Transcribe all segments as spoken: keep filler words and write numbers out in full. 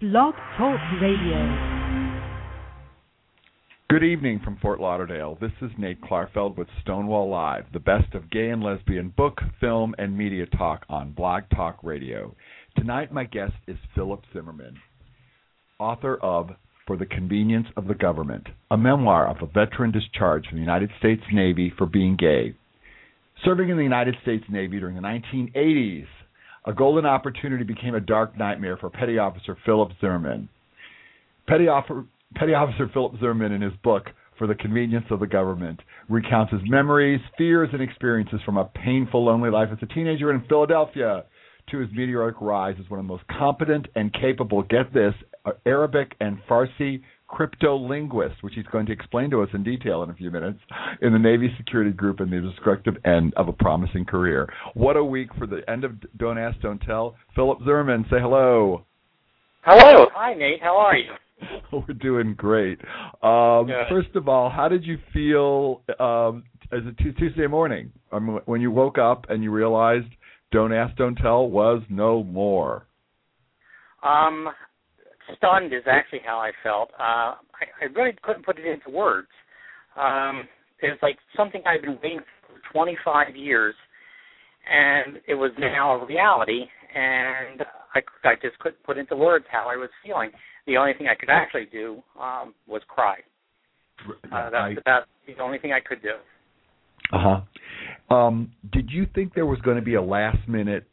Blog Talk Radio. Good evening from Fort Lauderdale. This is Nate Klarfeld with Stonewall Live, the best of gay and lesbian book, film, and media talk on Blog Talk Radio. Tonight my guest is Philip Zimmerman, author of For the Convenience of the Government, a memoir of a veteran discharged from the United States Navy for being gay. Serving in the United States Navy during the nineteen eighties, a golden opportunity became a dark nightmare for Petty Officer Philip Zimmerman. Petty, Officer, Petty Officer Philip Zimmerman, in his book, For the Convenience of the Government, recounts his memories, fears, and experiences from a painful, lonely life as a teenager in Philadelphia to his meteoric rise as one of the most competent and capable, get this, Arabic and Farsi crypto-linguists, which he's going to explain to us in detail in a few minutes, in the Navy Security Group and the destructive end of a promising career. What a week for the end of Don't Ask, Don't Tell. Philip Zimmerman, say hello. Hello. Hi, Nate. How are you? We're doing great. Um, first of all, how did you feel um, as a t- Tuesday morning um, when you woke up and you realized Don't Ask, Don't Tell was no more? Um... Stunned is actually how I felt. Uh, I, I really couldn't put it into words. Um, it was like something I've been waiting for twenty-five years, and it was now a reality, and I, I just couldn't put into words how I was feeling. The only thing I could actually do um, was cry. Uh, that's I, about the only thing I could do. Uh-huh. Um, did you think there was going to be a last-minute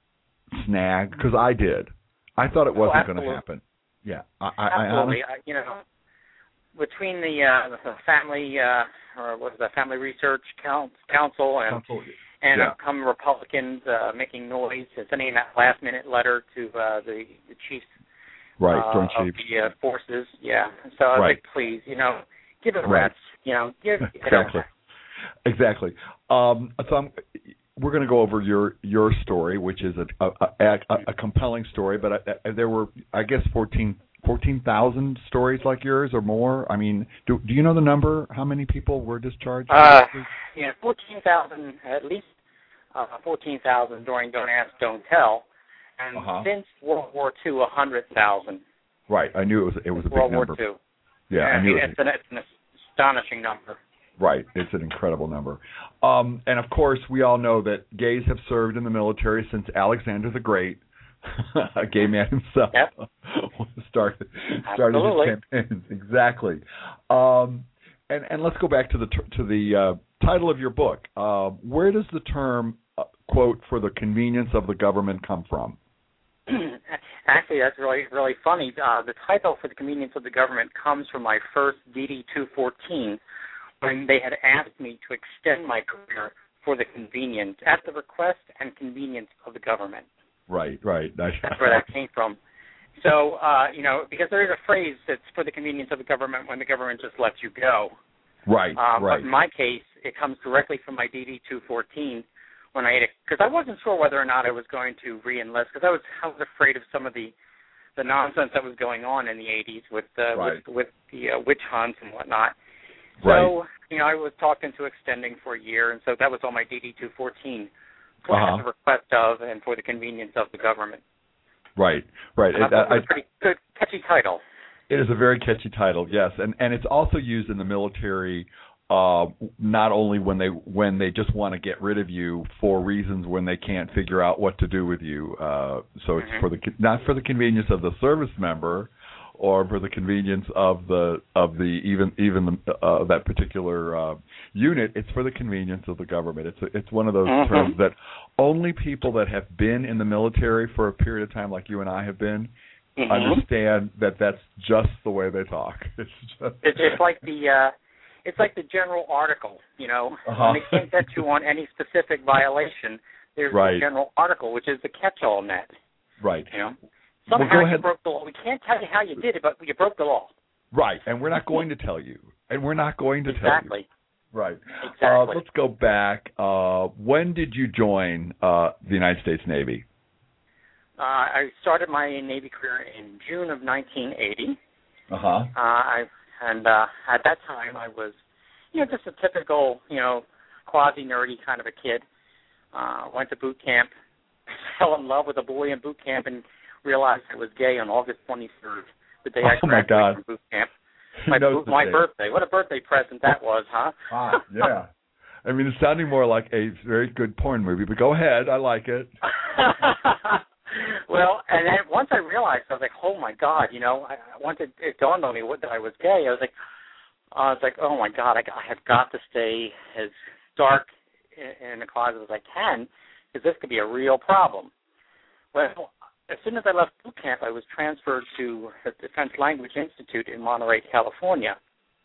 snag? Because I did. I thought it wasn't oh, going to happen. Yeah, I, I, absolutely. I I, you know, between the, uh, the family, uh, or what is that, Family Research Council and Council, and yeah. some Republicans uh, making noise, sending that last-minute letter to uh, the, the chiefs right, uh, Joint of Chiefs. the uh, forces. Yeah, so I was right. like, please, you know, give it a right. rest. You know, give it exactly, a exactly. Um, so I'm. We're going to go over your, your story, which is a a, a, a compelling story, but I, I, there were, I guess, fourteen thousand stories like yours or more. I mean, do do you know the number? How many people were discharged? Uh, yeah, fourteen thousand, at least uh, fourteen thousand during Don't Ask, Don't Tell, and uh-huh. since World War Two, one hundred thousand. Right, I knew it was it was a big World number. War Two. Yeah, yeah, I knew I mean, it. It's an, it's an astonishing number. Right, it's an incredible number. Um, and, of course, we all know that gays have served in the military since Alexander the Great, a gay man himself, yep. started, started Absolutely. his campaigns. Exactly. Um, and, and let's go back to the to the uh, title of your book. Uh, where does the term, uh, quote, for the convenience of the government come from? Actually, that's really, really funny. Uh, the title for the convenience of the government comes from my first D D two fourteen, when they had asked me to extend my career for the convenience, at the request and convenience of the government. Right, right. That's where that came from. So, uh, you know, because there is a phrase that's for the convenience of the government when the government just lets you go. Right, uh, right. But in my case, it comes directly from my D D two fourteen when I, because I wasn't sure whether or not I was going to re-enlist, because I was, I was afraid of some of the, the nonsense that was going on in the eighties with, uh, right. with, with the uh, witch hunts and whatnot. So, right. you know, I was talked into extending for a year, and so that was on my D D two fourteen for uh-huh. the request of and for the convenience of the government. Right, right. And I thought it was a pretty good, catchy title. It is a very catchy title, yes, and and it's also used in the military. Uh, not only when they when they just want to get rid of you for reasons when they can't figure out what to do with you. Uh, so it's mm-hmm. for the not for the convenience of the service member, or for the convenience of the of the even even the, uh, that particular uh, unit. It's for the convenience of the government. It's a, it's one of those mm-hmm. terms that only people that have been in the military for a period of time, like you and I have been, mm-hmm. understand that that's just the way they talk. It's just it's, it's like the uh, it's like the general article. You know, uh-huh. when they can't get you on any specific violation, there's right. the general article, which is the catch-all net. Right. You know. Somehow well, you broke the law. We can't tell you how you did it, but you broke the law. Right, and we're not going to tell you. And we're not going to exactly. tell you. Right. Exactly. Uh, let's go back. Uh, when did you join uh, the United States Navy? Uh, I started my Navy career in June of nineteen eighty. Uh-huh. Uh, I, and uh, at that time, I was, you know, just a typical, you know, quasi-nerdy kind of a kid. Uh, went to boot camp, fell in love with a boy in boot camp, and realized I was gay on August twenty-third, the day oh I graduated my God. from boot camp. My, Knows the my day. birthday. What a birthday present that was, huh? Ah, yeah. I mean, it's sounding more like a very good porn movie, but go ahead. I like it. Well, and then once I realized, I was like, oh, my God, you know, I, once it, it dawned on me that I was gay, I was like, I was like, oh, my God, I, I have got to stay as dark in, in the closet as I can, because this could be a real problem. Well, as soon as I left boot camp, I was transferred to the Defense Language Institute in Monterey, California.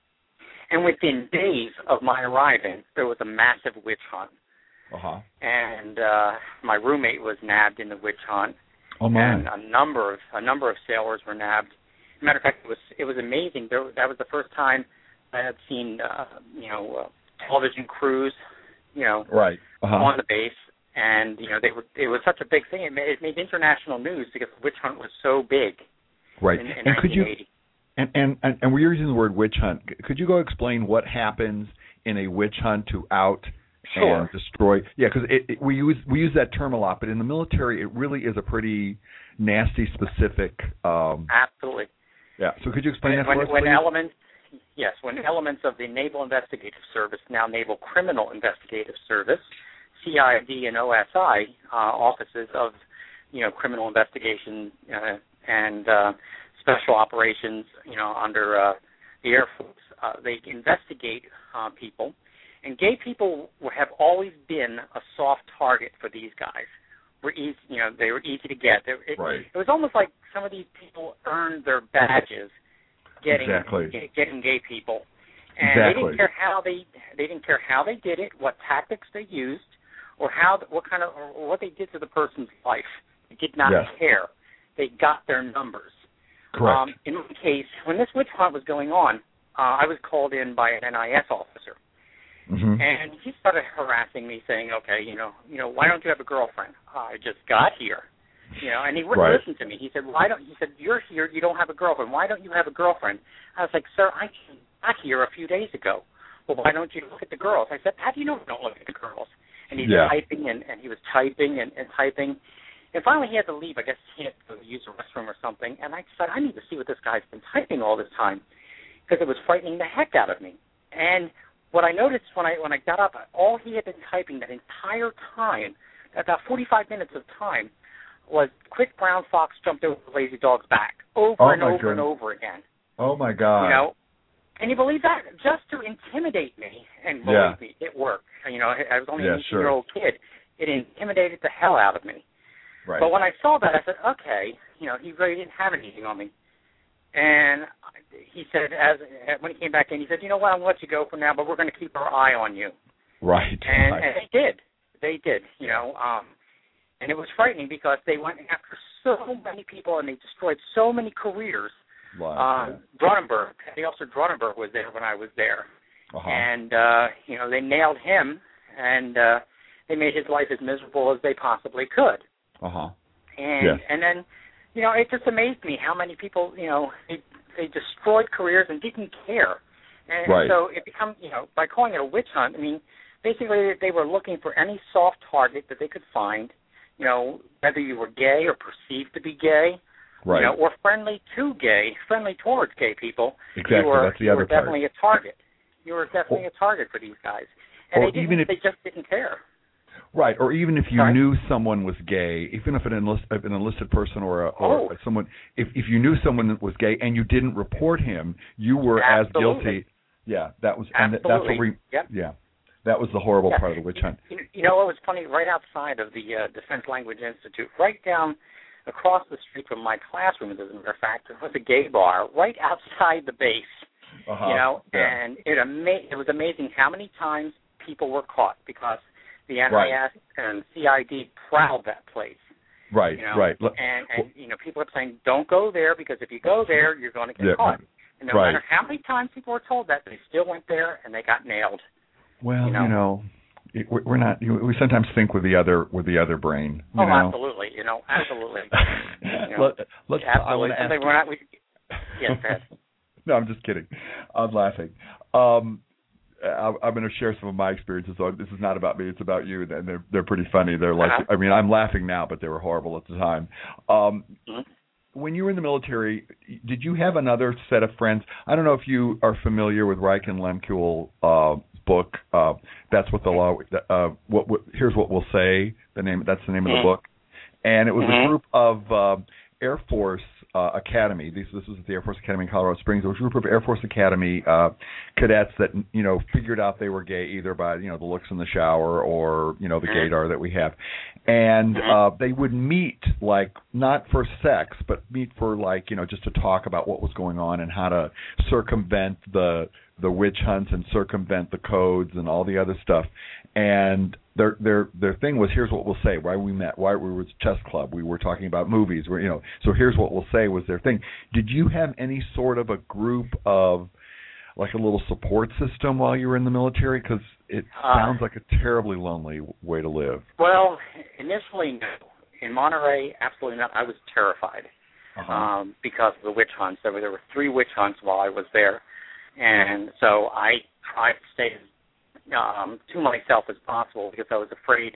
And within days of my arriving, there was a massive witch hunt. Uh-huh. And uh, my roommate was nabbed in the witch hunt. Oh, my. And a number of a number of sailors were nabbed. Matter of fact, it was it was amazing. There, that was the first time I had seen uh, you know uh, television crews, you know, right uh-huh. on the base. And, you know, they were, it was such a big thing. It made, it made international news because the witch hunt was so big. Right. In, in and could you, and, and, and, and we're using the word witch hunt. Could you go explain what happens in a witch hunt to out sure. and destroy? Yeah, because it, it, we use we use that term a lot, but in the military, it really is a pretty nasty, specific. Um, Absolutely. Yeah. So could you explain when, that to when, us, when please? elements, yes, when elements of the Naval Investigative Service, now Naval Criminal Investigative Service, C I D and O S I uh, offices of, you know, criminal investigation uh, and uh, special operations, you know, under uh, the Air Force. Uh, they investigate uh, people, and gay people have always been a soft target for these guys. Were easy, you know, they were easy to get. They, it, right. it was almost like some of these people earned their badges getting exactly. get, getting gay people, and exactly. they didn't care how they they didn't care how they did it, what tactics they used, or how, what kind of, or what they did to the person's life. They did not yes. care. They got their numbers. Correct. Um, in my case, when this witch hunt was going on, uh, I was called in by an N I S officer, mm-hmm. and he started harassing me, saying, "Okay, you know, you know, why don't you have a girlfriend? I just got here, you know." And he wouldn't right. listen to me. He said, "Why don't?" He said, "You're here. You don't have a girlfriend. Why don't you have a girlfriend?" I was like, "Sir, I got here a few days ago. Well, why don't you look at the girls?" I said, "How do you know we don't look at the girls?" And he's yeah. typing, and, and he was typing and, and typing. And finally he had to leave. I guess he had to use the restroom or something. And I said, I need to see what this guy's been typing all this time, because it was frightening the heck out of me. And what I noticed when I when I got up, all he had been typing that entire time, about forty-five minutes of time, was quick brown fox jumped over the lazy dog's back, over oh and over goodness. and over again. Oh, my God. You know, can you believe that? Just to intimidate me, and believe yeah. me, it worked. You know, I was only yeah, an eighteen-year-old sure. kid. It intimidated the hell out of me. Right. But when I saw that, I said, okay, you know, he really didn't have anything on me. And he said, as when he came back in, he said, you know what, I'm going to let you go for now, but we're going to keep our eye on you. Right. And, right. and they did. They did, you know. Um, and it was frightening because they went after so many people and they destroyed so many careers. Wow. Um, yeah. Dronenberg, the officer Dronenberg was there when I was there. Uh-huh. And, uh, you know, they nailed him, and uh, they made his life as miserable as they possibly could. Uh-huh. And yes. and then, you know, it just amazed me how many people, you know, they, they destroyed careers and didn't care. And right. so it becomes, you know, by calling it a witch hunt, I mean, basically they were looking for any soft target that they could find, you know, whether you were gay or perceived to be gay, right. you know, or friendly to gay, friendly towards gay people. Exactly, you were, that's the you other were definitely part. a target. You were definitely a target for these guys. And or they, didn't, even if, they just didn't care. Right, or even if you Sorry? knew someone was gay, even if an, enlist, an enlisted person or, a, or oh. someone, if, if you knew someone that was gay and you didn't report him, you were Absolutely. as guilty. Yeah, that was, Absolutely. and that's what we, yep. yeah, that was the horrible yeah. part of the witch hunt. You, you know what was funny? Right outside of the uh, Defense Language Institute, right down across the street from my classroom, as a matter of fact, there was a gay bar right outside the base. Uh-huh. You know, yeah. and it ama- it was amazing how many times people were caught because the N I S right. and C I D prowled that place. Right, you know? right. And, and, you know, people are saying, don't go there because if you go there, you're going to get yeah. caught. And no right. matter how many times people were told that, they still went there and they got nailed. Well, you know, you know it, we're not, we sometimes think with the other with the other brain. You oh, know? absolutely. You know, absolutely. you know, Let, let's, absolutely. I ask we're not, we, yes, Ed. No, I'm just kidding. I'm laughing. Um, I, I'm going to share some of my experiences. So this is not about me; it's about you. And they're they're pretty funny. They're like, uh-huh. I mean, I'm laughing now, but they were horrible at the time. Um, mm-hmm. When you were in the military, did you have another set of friends? I don't know if you are familiar with Reich and Lemkuhl uh, book. Uh, that's what the law. Uh, what, what here's what we'll say. The name. That's the name mm-hmm. of the book. And it was mm-hmm. a group of uh, Air Force uh, Academy. This, this was at the Air Force Academy in Colorado Springs. It was a group of Air Force Academy uh, cadets that, you know, figured out they were gay either by, you know, the looks in the shower or, you know, the mm-hmm. gaydar that we have. And mm-hmm. uh, they would meet, like, not for sex, but meet for, like, you know, just to talk about what was going on and how to circumvent the the witch hunts and circumvent the codes and all the other stuff. And their their their thing was, here's what we'll say, why we met, why we were at chess club, we were talking about movies, we're, you know, so here's what we'll say was their thing. Did you have any sort of a group of, like a little support system while you were in the military? Because it uh, sounds like a terribly lonely way to live. Well, initially, no. In Monterey, absolutely not. I was terrified uh-huh. um, because of the witch hunts. There were, there were three witch hunts while I was there. And so I tried to stay um, to myself as possible because I was afraid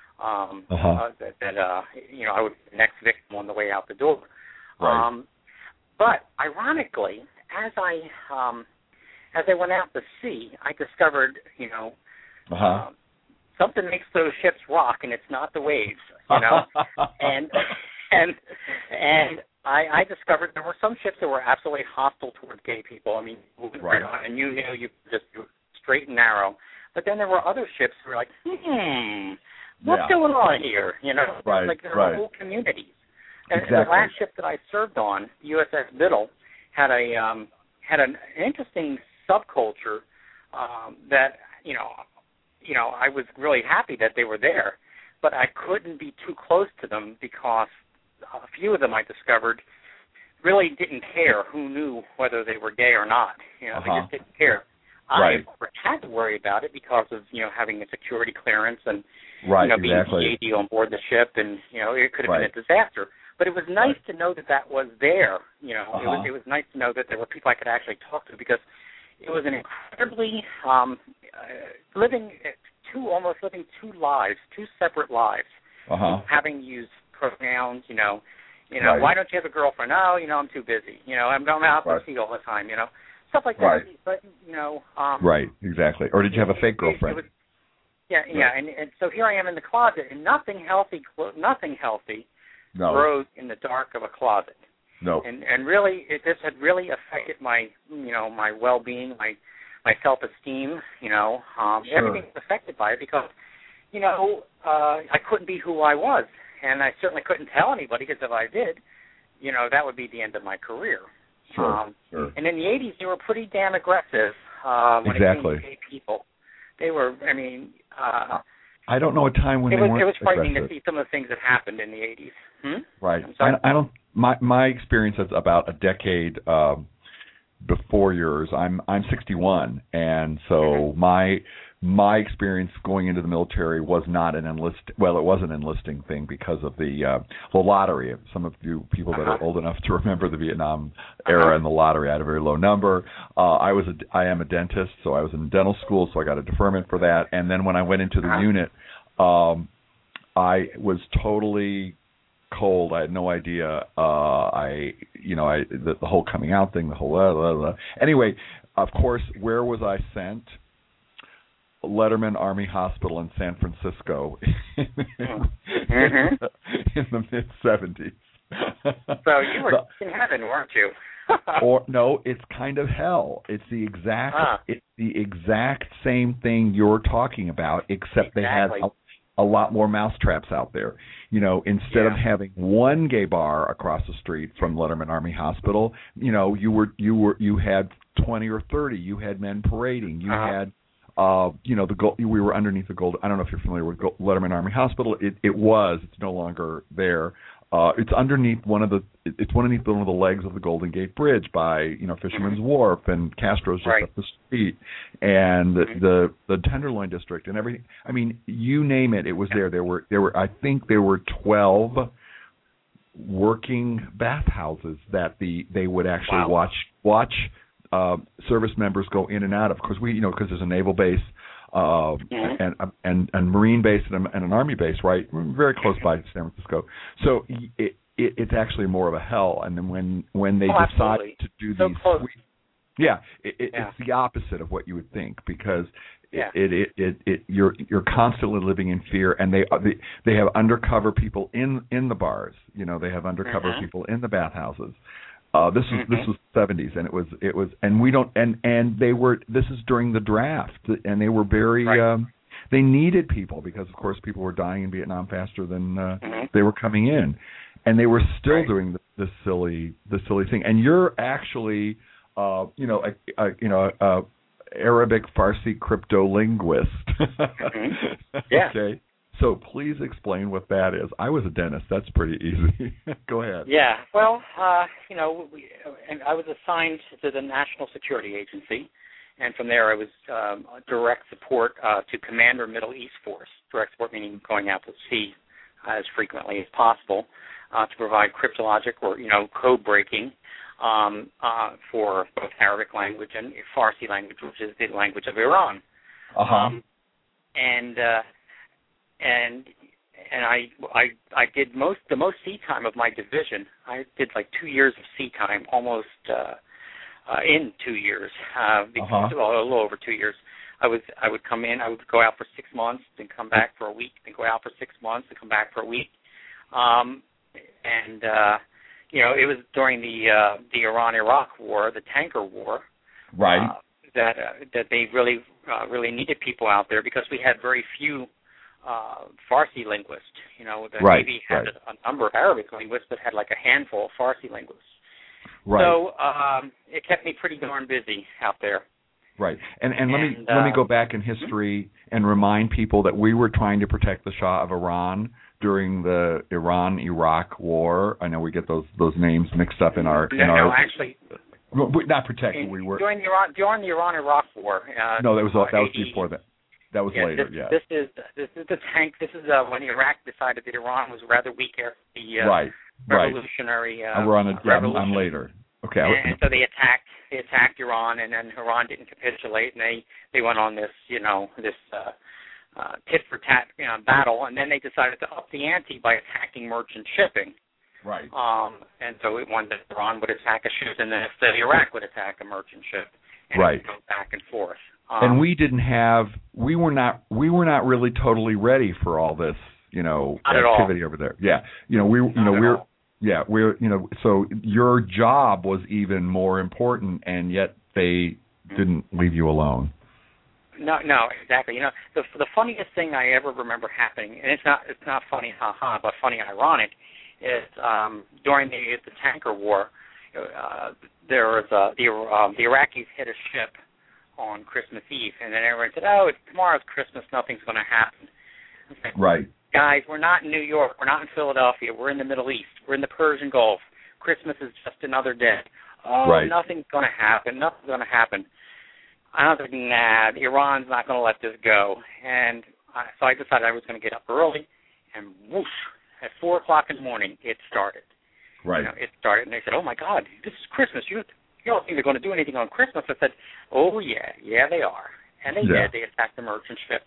um, uh-huh. uh, that, that uh, you know I would be the next victim on the way out the door. Right. Um, but ironically, as I um, as I went out to sea, I discovered you know uh-huh. uh, something makes those ships rock, and it's not the waves, you know, and and and. I, I discovered there were some ships that were absolutely hostile toward gay people. I mean, right. and you knew you just you straight and narrow. But then there were other ships who were like, hmm, what's yeah. going on here? You know, right. like there right. were whole communities. And exactly. the last ship that I served on, U S S Biddle, had a um, had an interesting subculture um, that you know, you know, I was really happy that they were there, but I couldn't be too close to them because a few of them I discovered really didn't care who knew whether they were gay or not. You know, uh-huh. they just didn't care. Right. I had to worry about it because of, you know, having a security clearance and, right, you know, being exactly. G A D on board the ship, and, you know, it could have right. been a disaster. But it was nice right. to know that that was there. You know, uh-huh. it was it was nice to know that there were people I could actually talk to because it was an incredibly um, uh, living two almost living two lives, two separate lives, uh-huh. having to use pronouns, you know, you know, right. why don't you have a girlfriend? Oh, you know, I'm too busy. You know, I'm, I'm out right. to sea all the time. You know, stuff like that. Right. But you know, um, right, exactly. Or did you have a fake girlfriend? It, it was, yeah, yeah, right. and, and so here I am in the closet, and nothing healthy, nothing healthy no. grows in the dark of a closet. No. And and really, it, this had really affected my, you know, my well-being, my my self-esteem. You know, um, sure. everything was affected by it because, you know, uh, I couldn't be who I was. And I certainly couldn't tell anybody because if I did, you know, that would be the end of my career. Sure, um, sure. And in the eighties, they were pretty damn aggressive uh, when exactly. it came to gay people. They were, I mean... Uh, I don't know a time when it they was, weren't It was frightening aggressive. to see some of the things that happened in the eighties. Hmm? Right. I, I don't... My, my experience is about a decade um, before yours. I'm I'm sixty-one, and so mm-hmm. my... My experience going into the military was not an enlist. Well, it was an enlisting thing because of the uh, the lottery. Some of you people that uh-huh. are old enough to remember the Vietnam era uh-huh. and the lottery, I had a very low number. Uh, I was a, I am a dentist, so I was in dental school, so I got a deferment for that. And then when I went into the uh-huh. unit, um, I was totally cold. I had no idea. Uh, I you know I the, the whole coming out thing, the whole blah, blah, blah. Anyway, of course, where was I sent? Letterman Army Hospital in San Francisco in, mm-hmm. in the mid seventies. So you were the, in heaven, weren't you? or no, it's kind of hell. It's the exact ah. it's the exact same thing you're talking about, except exactly. they had a, a lot more mousetraps out there. You know, instead yeah. of having one gay bar across the street from Letterman Army Hospital, you know, you were you were you had twenty or thirty. You had men parading. You uh-huh. had Uh, you know, the gold, we were underneath the gold. I don't know if you're familiar with gold, Letterman Army Hospital. It, it was. It's no longer there. Uh, it's underneath one of the. It's underneath one of the legs of the Golden Gate Bridge by you know Fisherman's mm-hmm. Wharf, and Castro's just right. up the street, and mm-hmm. the the Tenderloin District and everything. I mean, you name it, it was there. There were there were. I think there were twelve working bathhouses that the they would actually wow. watch watch. uh, service members go in and out of. Of course, we, you know, because there's a naval base uh, mm-hmm. and, and and marine base and, a, and an army base, right, very close by to San Francisco. So it, it, it's actually more of a hell. And then when when they oh, decide absolutely. to do so these, close. Sweet, yeah, it, it, yeah, it's the opposite of what you would think because. Yeah. It, it it it you're you're constantly living in fear, and they they they have undercover people in in the bars. You know, they have undercover mm-hmm. people in the bathhouses. Uh, this was mm-hmm. this was seventies, and it was it was, and we don't and and they were. This is during the draft, and they were very. Right. Um, they needed people because, of course, people were dying in Vietnam faster than uh, mm-hmm. they were coming in, and they were still right. doing the, the silly the silly thing. And you're actually, uh, you know, a, a, you know. A, Arabic Farsi crypto linguist. mm-hmm. Yeah. Okay. So please explain what that is. I was a dentist. That's pretty easy. Go ahead. Yeah. Well, uh, you know, we, and I was assigned to the National Security Agency, and from there I was um, direct support uh, to Commander Middle East Force. Direct support meaning going out to sea as frequently as possible uh, to provide cryptologic or, you know, code breaking. Um, uh, for both Arabic language and Farsi language, which is the language of Iran. Uh-huh. Um, and uh, and and I, I I did most the most sea time of my division. I did like two years of sea time, almost uh, uh, in two years, uh, because, uh-huh. well, a little over two years. I was I would come in, I would go out for six months, then come back for a week, then go out for six months, and come back for a week, um, and. Uh, You know, it was during the uh, the Iran-Iraq war, the tanker war, right? Uh, that uh, that they really uh, really needed people out there because we had very few uh, Farsi linguists. You know, the right, Navy had right. a, a number of Arabic linguists, but had like a handful of Farsi linguists. Right. So um, it kept me pretty darn busy out there. Right. And and let and, me uh, let me go back in history mm-hmm. and remind people that we were trying to protect the Shah of Iran during the Iran-Iraq war. I know we get those those names mixed up in our no, in our no, actually, not protecting. We were during the Iran during the Iran-Iraq war. Uh, no, that was that was eighty before that. That was yeah, later. This, yeah. This is this is the tank. This is uh, when Iraq decided that Iran was rather weak after the uh, right. revolutionary. Right. Uh, we're on a, yeah, revolution. I'm later. Okay. And, and so they attacked. They attacked Iran, and then Iran didn't capitulate, and they, they went on this, you know, this uh, uh, tit for tat, you know, battle, and then they decided to up the ante by attacking merchant shipping. Right. Um, and so it wanted that Iran would attack a ship, and then if the Iraq would attack a merchant ship, and right. it would go back and forth. Um, and we didn't have, we were not, we were not really totally ready for all this, you know, activity over there. Yeah. You know, we, you not know, we're. All. Yeah, we're you know so your job was even more important, and yet they didn't leave you alone. No, no, exactly. You know, the the funniest thing I ever remember happening, and it's not it's not funny, haha, but funny, ironic, is um, during the the tanker war, uh, there was uh, the um, the Iraqis hit a ship on Christmas Eve, and then everyone said, "Oh, it's tomorrow's Christmas, nothing's going to happen." Like, right. Guys, we're not in New York. We're not in Philadelphia. We're in the Middle East. We're in the Persian Gulf. Christmas is just another day. Oh, right. nothing's going to happen. Nothing's going to happen. I was thinking, nah, Iran's not going to let this go. And I, so I decided I was going to get up early, and whoosh, at four o'clock in the morning, it started. Right. You know, it started, and they said, oh, my God, this is Christmas. You, you don't think they're going to do anything on Christmas? I said, oh, yeah, yeah, they are. And they yeah. did. They attacked the merchant ship.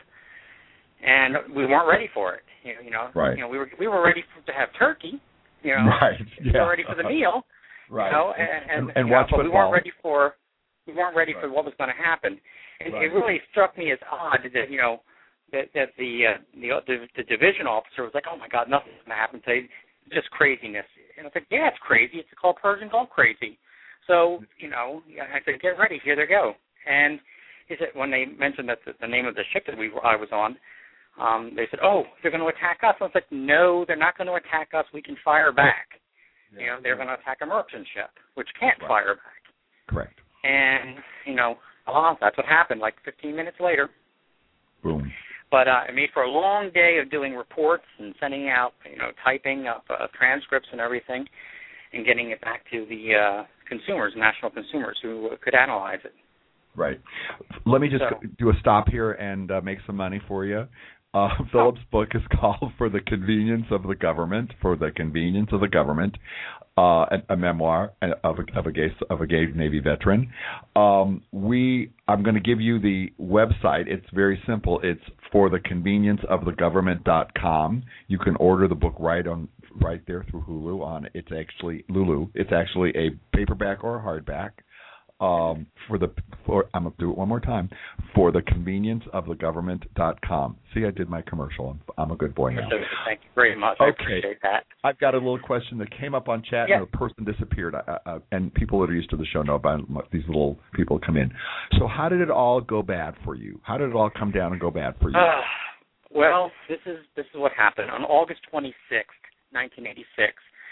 And we weren't ready for it. You know, right. you know, we were we were ready for, to have turkey. You know, right. we yeah. were ready for the meal. Right. You know, and and, and, and you know, watch but football. we weren't ready for we weren't ready right. for what was going to happen. And right. it really struck me as odd that you know that that the uh, the, the the division officer was like, oh my God, nothing's going to happen today, just craziness. And I said, yeah, it's crazy. It's called Persian Gulf crazy. So you know, I said, get ready. Here they go. And he said when they mentioned that the, the name of the ship that we were, I was on. Um, they said, oh, they're going to attack us. I was like, no, they're not going to attack us. We can fire back. Yeah. You know, they're going to attack a merchant ship, which can't right. fire back. Correct. And, you know, oh, that's what happened, like fifteen minutes later. Boom. But uh, I mean, for a long day of doing reports and sending out, you know, typing up uh, transcripts and everything and getting it back to the uh, consumers, national consumers who uh, could analyze it. Right. Let me just so, do a stop here and uh, make some money for you. Uh, Philip's book is called For the Convenience of the Government, For the Convenience of the Government, uh, a, a memoir of a, of a gay of a gay Navy veteran. Um, we I'm going to give you the website. It's very simple. It's for the convenience of the government dot com. You can order the book right on right there through Hulu. On it's actually Lulu. It's actually a paperback or a hardback. Um, for the for I'm gonna do it one more time. For the convenience of the government dot com. See, I did my commercial. I'm, I'm a good boy now. Thank you very much. Okay. I appreciate that. I've got a little question that came up on chat, yeah. and a person disappeared. Uh, uh, and people that are used to the show know about these little people come in. So, how did it all go bad for you? How did it all come down and go bad for you? Uh, well, this is this is what happened on August twenty-sixth, nineteen eighty-six.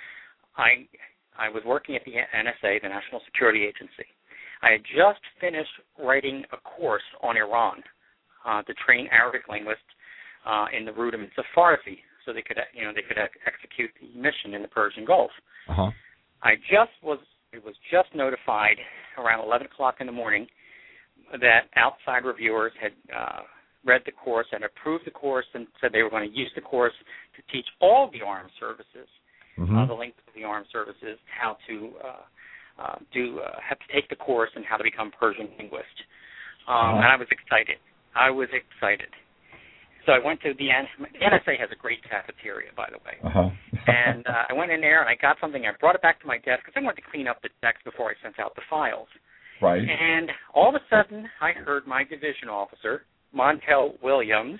I I was working at the N S A, the National Security Agency. I had just finished writing a course on Iran uh, to train Arabic linguists uh, in the rudiments of Farsi, so they could, you know, they could ex- execute the mission in the Persian Gulf. Uh-huh. I just was, it was just notified around eleven o'clock in the morning that outside reviewers had uh, read the course and approved the course and said they were going to use the course to teach all the armed services, mm-hmm. uh, the links of the armed services, how to. Uh, Uh, do uh, have to take the course and how to become Persian linguist, um, uh-huh. and I was excited. I was excited. So I went to the N- the N S A has a great cafeteria, by the way, uh-huh. and uh, I went in there and I got something. I brought it back to my desk because I wanted to clean up the text before I sent out the files. Right. And all of a sudden, I heard my division officer, Montel Williams,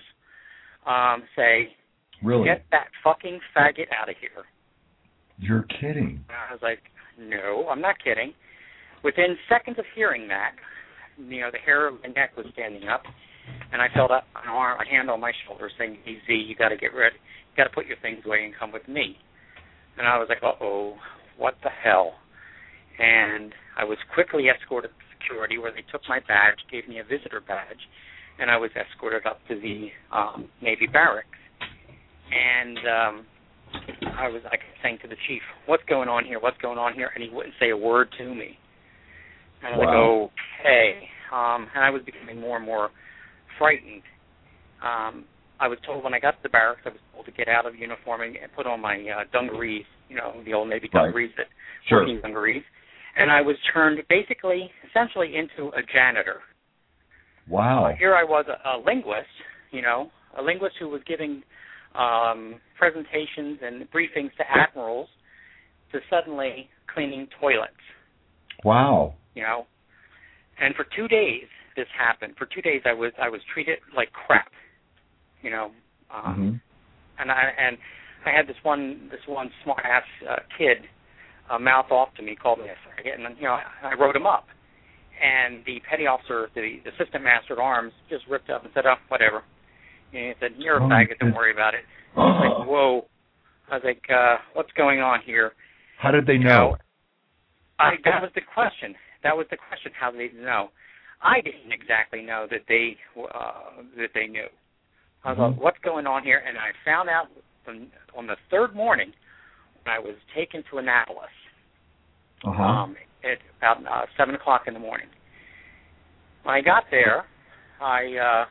um, say, "Really? Get that fucking faggot out of here." You're kidding. And I was like, no, I'm not kidding. Within seconds of hearing that, you know, the hair of my neck was standing up, and I felt a, an arm, a hand on my shoulder saying, "Hey, Z, you got to get ready. You got to put your things away and come with me." And I was like, uh-oh, what the hell? And I was quickly escorted to security where they took my badge, gave me a visitor badge, and I was escorted up to the um, Navy barracks. And um, I was I kept saying to the chief, "What's going on here? What's going on here?" And he wouldn't say a word to me. And I was wow. like, okay. Um, and I was becoming more and more frightened. Um, I was told when I got to the barracks, I was told to get out of uniform and put on my uh, dungarees, you know, the old Navy dungarees, right. that sure. working dungarees. And I was turned basically, essentially into a janitor. Wow. Uh, here I was, a, a linguist, you know, a linguist who was giving um, presentations and briefings to admirals, to suddenly cleaning toilets. Wow. You know, and for two days this happened. For two days I was I was treated like crap. You know, um, mm-hmm. and I and I had this one this one smart ass uh, kid uh, mouth off to me, called me a faggot, and you know I, I wrote him up. And the petty officer, the, the assistant master at arms, just ripped up and said, "Oh, whatever." And he said, "You're a oh, faggot. Don't worry about it." I was like, "Whoa!" I was like, uh, "What's going on here?" How did they you know? know I, that was the question. That was the question. How did they know? I didn't exactly know that they uh, that they knew. I was mm-hmm. like, "What's going on here?" And I found out on, on the third morning when I was taken to Annapolis. Uh-huh. Um, at about uh, seven o'clock in the morning. When I got there, I uh,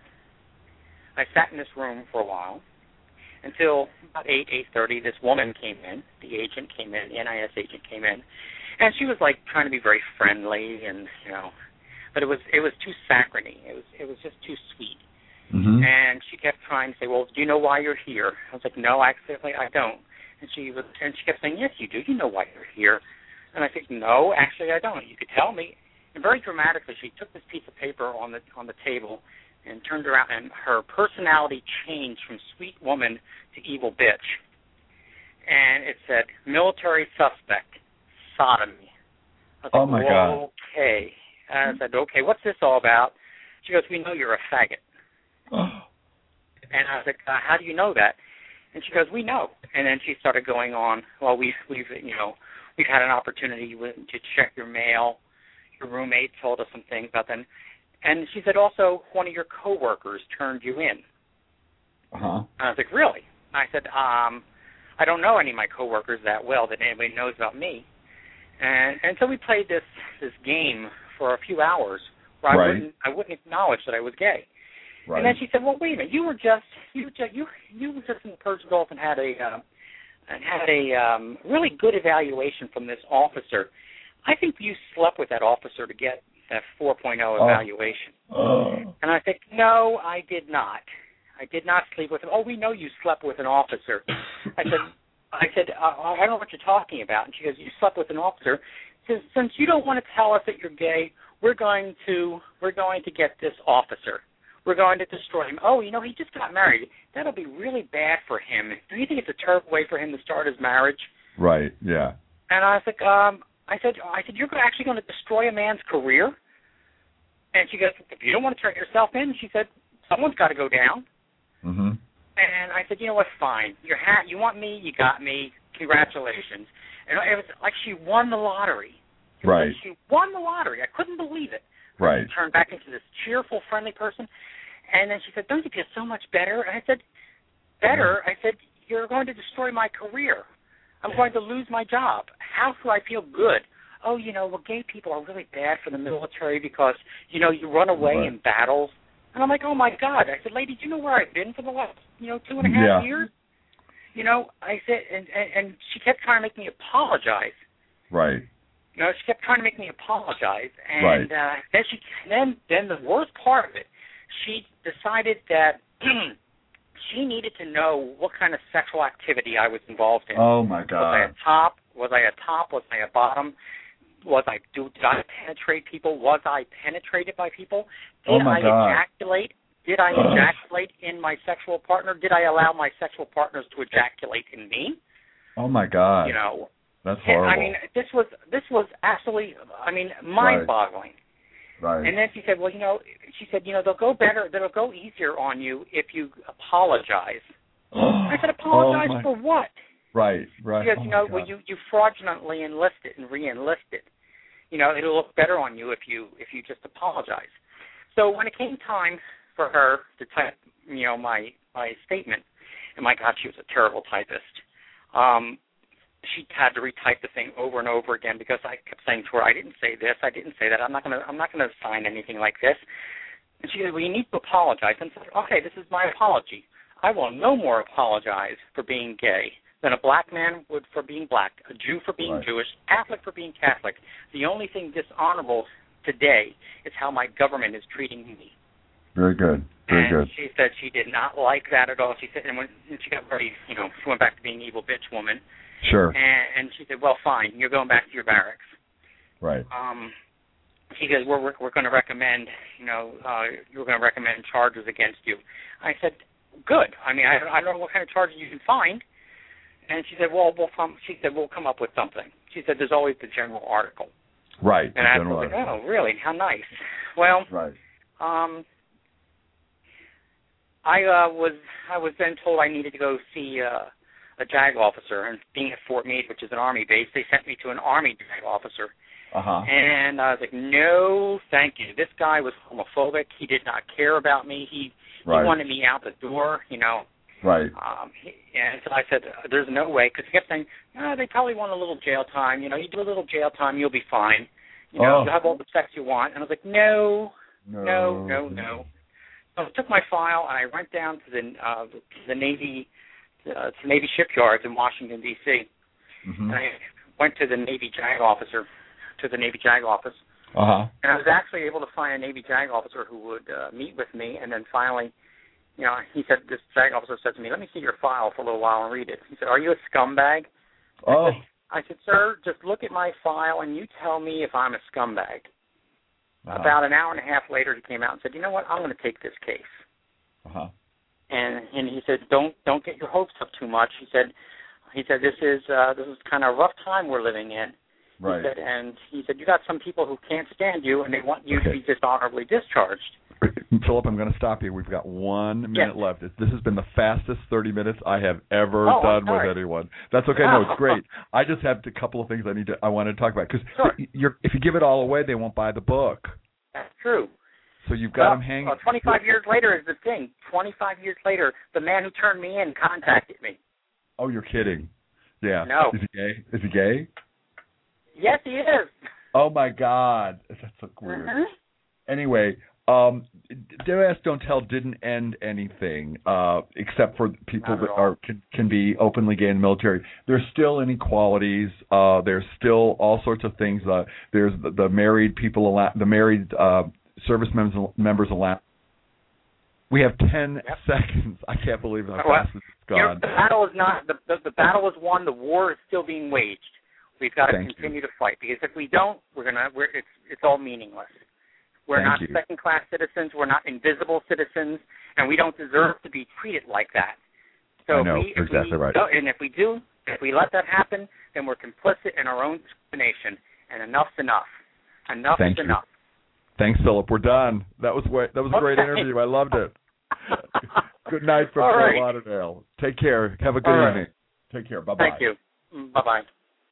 I sat in this room for a while until about eight, eight thirty. This woman came in. The agent came in. The N I S agent came in, and she was like trying to be very friendly, and you know, but it was it was too saccharine. It was it was just too sweet. Mm-hmm. And she kept trying to say, "Well, do you know why you're here?" I was like, "No, actually, I don't." And she was, and she kept saying, "Yes, you do. You know why you're here." And I said, "No, actually, I don't. You could tell me." And very dramatically, she took this piece of paper on the on the table and turned around, and her personality changed from sweet woman to evil bitch. And it said, "Military suspect, sodomy." I was oh like, my God. Okay. And I said, "Okay, what's this all about?" She goes, "We know you're a faggot." Oh. And I was like, uh, "How do you know that?" And she goes, "We know." And then she started going on. Well, we've we've you know. We've had an opportunity to check your mail. Your roommate told us some things about them. And she said also one of your coworkers turned you in. Uh-huh. And I was like, really? And I said, um, I don't know any of my coworkers that well that anybody knows about me. And and so we played this this game for a few hours where right. I wouldn't I wouldn't acknowledge that I was gay. Right. And then she said, "Well, wait a minute. You were just you just you you were just in the Persian Gulf and had a uh, and had a um, really good evaluation from this officer. I think you slept with that officer to get that four point oh Oh. evaluation." Oh. And I said, "No, I did not. I did not sleep with him." "Oh, we know you slept with an officer." I said, "I said uh, I don't know what you're talking about." And she goes, "You slept with an officer. Since, since you don't want to tell us that you're gay, we're going to we're going to get this officer. We're going to destroy him." "Oh, you know, he just got married. That'll be really bad for him. Do you think it's a terrible way for him to start his marriage?" Right. Yeah. And I was like, um, I said, I said, "You're actually going to destroy a man's career?" And she goes, "If you don't want to turn yourself in," she said, "someone's got to go down." Mm-hmm. And I said, "You know what? Fine. You're ha- you want me? You got me. Congratulations." And it was like she won the lottery. It was Right. like she won the lottery. I couldn't believe it. Right. She turned back into this cheerful, friendly person. And then she said, "Don't you feel so much better?" And I said, "Better?" I said, "You're going to destroy my career. I'm going to lose my job. How do I feel good?" "Oh, you know, well, gay people are really bad for the military because, you know, you run away Right. in battles." And I'm like, "Oh, my God." I said, "Lady, do you know where I've been for the last, you know, two and a half Yeah. years?" You know, I said, and, and, and she kept trying to make me apologize. Right. You know, she kept trying to make me apologize. And Right. uh, then she, then, then the worst part of it, she decided that she needed to know what kind of sexual activity I was involved in. Oh my Was I a God. top? Was I a top? Was I a bottom? Was I do? Did I penetrate people? Was I penetrated by people? Did Oh my I God. ejaculate? Did I ejaculate in my sexual partner? Did I allow my sexual partners to ejaculate in me? Oh my God. You know, That's horrible. I mean, this was this was absolutely, I mean, mind-boggling. Right. And then she said, "Well, you know," she said, "you know, they'll go better, they'll go easier on you if you apologize." I said, "Apologize Oh my- for what?" Right. Right. She goes, Oh "You my know, well, God. you you fraudulently enlisted and re-enlisted. You know, it'll look better on you if you if you just apologize." So when it came time for her to type, you know, my my statement, and my God, she was a terrible typist. Um, she had to retype the thing over and over again because I kept saying to her, "I didn't say this, I didn't say that. I'm not gonna I'm not gonna sign anything like this." And she said, "Well, you need to apologize." And I said, "Okay, this is my apology. I will no more apologize for being gay than a black man would for being black, a Jew for being Right. Jewish, Catholic for being Catholic. The only thing dishonorable today is how my government is treating me." Very good. Very and good. she said she did not like that at all. She said, and when and she got very, you know, she went back to being evil bitch woman. Sure. And, and she said, "Well, fine, you're going back to your barracks." Right. Um, she goes, "We're we're, we're going to recommend, you know, uh, you're going to recommend charges against you." I said, "Good. I mean, I, I don't know what kind of charges you can find." And she said, "Well, we'll come." She said, "We'll come up with something." She said, "There's always the general article." Right. And I General was like, article. "Oh, really? How nice." Well, Right. um, I uh, was I was then told I needed to go see uh, a JAG officer, and being at Fort Meade, which is an Army base, they sent me to an Army JAG officer. Uh huh. And I was like, "No, thank you." This guy was homophobic. He did not care about me. He Right. he wanted me out the door, you know. Right. Um, he, and so I said, "There's no way," because he kept saying, "Oh, they probably want a little jail time. You know, you do a little jail time, you'll be fine. You know, Oh. you'll have all the sex you want." And I was like, "No, No. no, no, no." So I took my file and I went down to the uh, to the Navy uh, to Navy shipyards in Washington D C Mm-hmm. and I went to the Navy JAG officer to the Navy JAG office, Uh huh. and I was actually able to find a Navy JAG officer who would uh, meet with me. And then finally, you know, he said, this JAG officer said to me, "Let me see your file for a little while and read it." He said, "Are you a scumbag?" Oh. I said, I said, "Sir, just look at my file and you tell me if I'm a scumbag." Uh-huh. About an hour and a half later, he came out and said, "You know what? I'm going to take this case." Uh huh. And and he said, "Don't don't get your hopes up too much." He said, he said, "This is uh, this is kind of a rough time we're living in." Right. He said, and he said, "You got some people who can't stand you, and they want you Okay. to be dishonorably discharged." Philip, I'm going to stop you. We've got one minute Yeah. left. This has been the fastest thirty minutes I have ever Oh, I'm done sorry. with anyone. That's okay. No, it's great. I just have a couple of things I need to. I want to talk about because Sure. you're, if you give it all away, they won't buy the book. That's true. So you've got well, them hanging. Well, twenty-five years later is the thing. twenty-five years later, the man who turned me in contacted me. Oh, you're kidding. Yeah. No. Is he gay? Is he gay? Yes, he is. Oh my God, that's so weird. Uh-huh. Anyway, um, Do Ask, Don't Tell didn't end anything, uh, except for people that are can, can be openly gay in the military. There's still inequalities. Uh, there's still all sorts of things. Uh, there's the, the married people, allow, the married uh, service members members allowed. We have ten yep. seconds. I can't believe how well, fast it's gone. The battle is not the, the the battle is won. The war is still being waged. We've got to Thank continue you. to fight, because if we don't, we're gonna we're it's it's all meaningless. We're Thank not you. second-class citizens. We're not invisible citizens, and we don't deserve to be treated like that. So I know, if we, you're exactly we, right. And if we do, if we let that happen, then we're complicit in our own discrimination. And enough's enough. Enough Thank is you. enough. Thanks, Philip. We're done. That was way, that was a great Okay. interview. I loved it. Good night from All Fort right. Lauderdale. Take care. Have a good All right. evening. Take care. Bye bye. Thank you. Bye bye.